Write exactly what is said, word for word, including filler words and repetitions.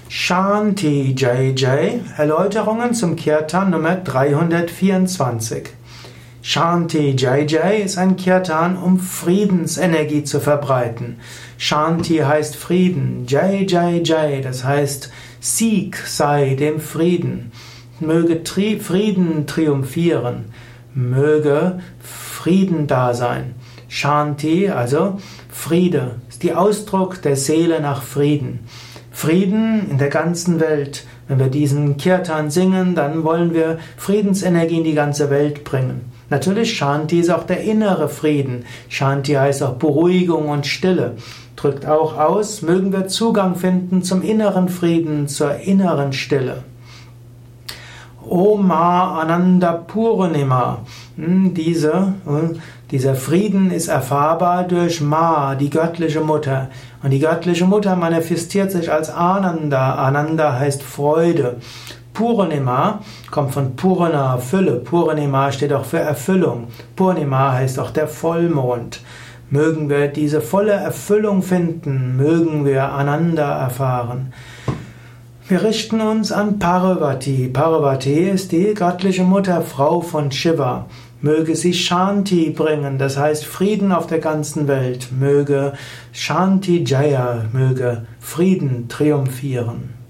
Shanti Jai Jai, Erläuterungen zum Kirtan Nummer dreihundertvierundzwanzig. Shanti Jai Jai ist ein Kirtan, um Friedensenergie zu verbreiten. Shanti heißt Frieden, Jai Jai Jai, das heißt Sieg sei dem Frieden. Möge Tri- Frieden triumphieren, möge Frieden da sein. Shanti, also Friede, ist der Ausdruck der Seele nach Frieden. Frieden in der ganzen Welt. Wenn wir diesen Kirtan singen, dann wollen wir Friedensenergie in die ganze Welt bringen. Natürlich, Shanti ist auch der innere Frieden. Shanti heißt auch Beruhigung und Stille. Drückt auch aus, mögen wir Zugang finden zum inneren Frieden, zur inneren Stille. Om Ma Ananda Purnima. Diese, dieser Frieden ist erfahrbar durch Ma, die göttliche Mutter. Und die göttliche Mutter manifestiert sich als Ananda. Ananda heißt Freude. Purnima kommt von Purna, Fülle. Purnima steht auch für Erfüllung. Purnima heißt auch der Vollmond. Mögen wir diese volle Erfüllung finden, mögen wir Ananda erfahren. Wir richten uns an Parvati. Parvati ist die göttliche Mutterfrau von Shiva. Möge sie Shanti bringen, das heißt Frieden auf der ganzen Welt. Möge Shanti Jaya, möge Frieden triumphieren.